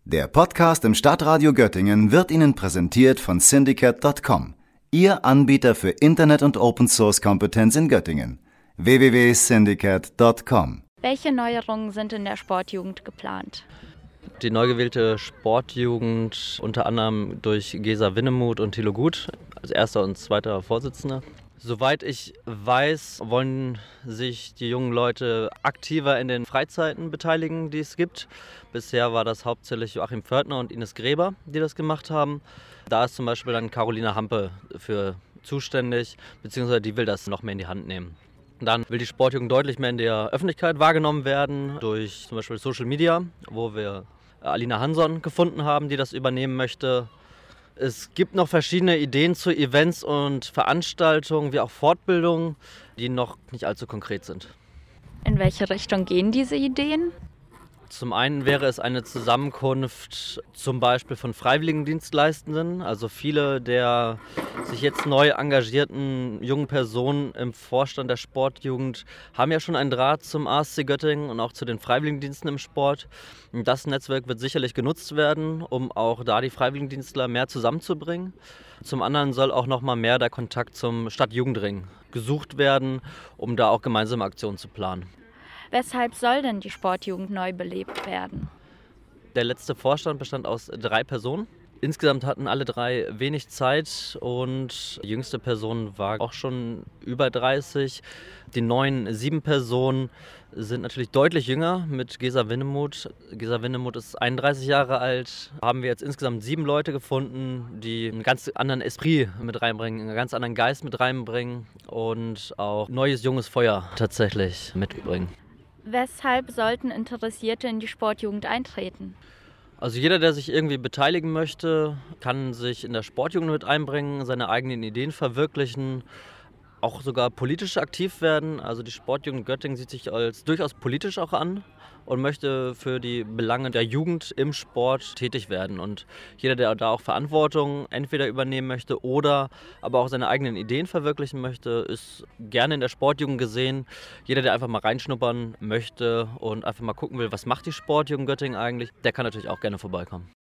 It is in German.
Der Podcast im Stadtradio Göttingen wird Ihnen präsentiert von Syndicate.com, Ihr Anbieter für Internet- und Open-Source-Kompetenz in Göttingen. www.syndicate.com. Welche Neuerungen sind in der Sportjugend geplant? Die neu gewählte Sportjugend unter anderem durch Gesa Winnemuth und Thilo Gut als erster und zweiter Vorsitzender. Soweit ich weiß, wollen sich die jungen Leute aktiver in den Freizeiten beteiligen, die es gibt. Bisher war das hauptsächlich Joachim Pförtner und Ines Gräber, die das gemacht haben. Da ist zum Beispiel dann Caroline Hampe für zuständig, beziehungsweise die will das noch mehr in die Hand nehmen. Dann will die Sportjugend deutlich mehr in der Öffentlichkeit wahrgenommen werden, durch zum Beispiel Social Media, wo wir Alina Hansson gefunden haben, die das übernehmen möchte. Es gibt noch verschiedene Ideen zu Events und Veranstaltungen, wie auch Fortbildungen, die noch nicht allzu konkret sind. In welche Richtung gehen diese Ideen? Zum einen wäre es eine Zusammenkunft zum Beispiel von Freiwilligendienstleistenden. Also viele der sich jetzt neu engagierten jungen Personen im Vorstand der Sportjugend haben ja schon einen Draht zum ASC Göttingen und auch zu den Freiwilligendiensten im Sport. Das Netzwerk wird sicherlich genutzt werden, um auch da die Freiwilligendienstler mehr zusammenzubringen. Zum anderen soll auch noch mal mehr der Kontakt zum Stadtjugendring gesucht werden, um da auch gemeinsame Aktionen zu planen. Weshalb soll denn die Sportjugend neu belebt werden? Der letzte Vorstand bestand aus 3 Personen. Insgesamt hatten alle 3 wenig Zeit und die jüngste Person war auch schon über 30. Die neuen 7 Personen sind natürlich deutlich jünger mit Gesa Winnemuth. Gesa Winnemuth ist 31 Jahre alt. Haben wir jetzt insgesamt 7 Leute gefunden, die einen ganz anderen Esprit mit reinbringen, einen ganz anderen Geist mit reinbringen und auch neues, junges Feuer tatsächlich mitbringen. Weshalb sollten Interessierte in die Sportjugend eintreten? Also jeder, der sich irgendwie beteiligen möchte, kann sich in der Sportjugend mit einbringen, seine eigenen Ideen verwirklichen, auch sogar politisch aktiv werden. Also die Sportjugend Göttingen sieht sich als durchaus politisch auch an und möchte für die Belange der Jugend im Sport tätig werden. Und jeder, der da auch Verantwortung entweder übernehmen möchte oder aber auch seine eigenen Ideen verwirklichen möchte, ist gerne in der Sportjugend gesehen. Jeder, der einfach mal reinschnuppern möchte und einfach mal gucken will, was macht die Sportjugend Göttingen eigentlich, der kann natürlich auch gerne vorbeikommen.